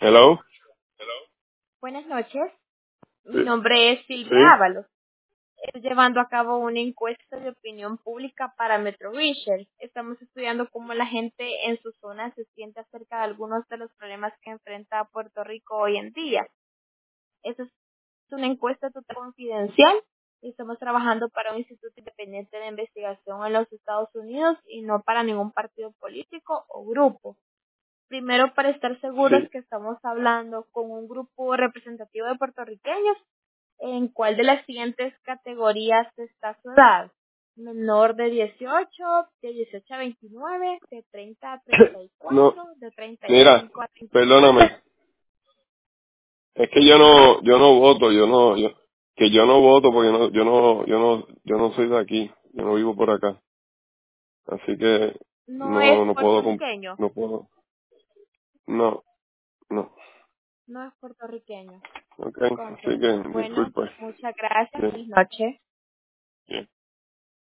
Hello. Buenas noches, Sí. mi nombre es Sí. Silvia Ábalos. Estoy llevando a cabo una encuesta de opinión pública para Metro Research. Estamos estudiando cómo la gente en su zona se siente acerca de algunos de los problemas que enfrenta Puerto Rico hoy en día. Esta es una encuesta total confidencial y estamos trabajando para un instituto independiente de investigación en los Estados Unidos y no para ningún partido político o grupo. Primero, para estar seguros Sí. que estamos hablando con un grupo representativo de puertorriqueños, ¿en cuál de las siguientes categorías está su edad? Menor de 18, de 18 a 29, de 30 a No, 34, de mira, 35 a 39. perdóname. Es que yo no voto, yo no voto porque yo no soy de aquí. Yo no vivo por acá. Así que No es no puedo, puertorriqueño, no puedo, no, no. no es puertorriqueño. Okay. Así Comprendo. que Bueno, disculpe. muchas gracias. Bien, Feliz noche. bien.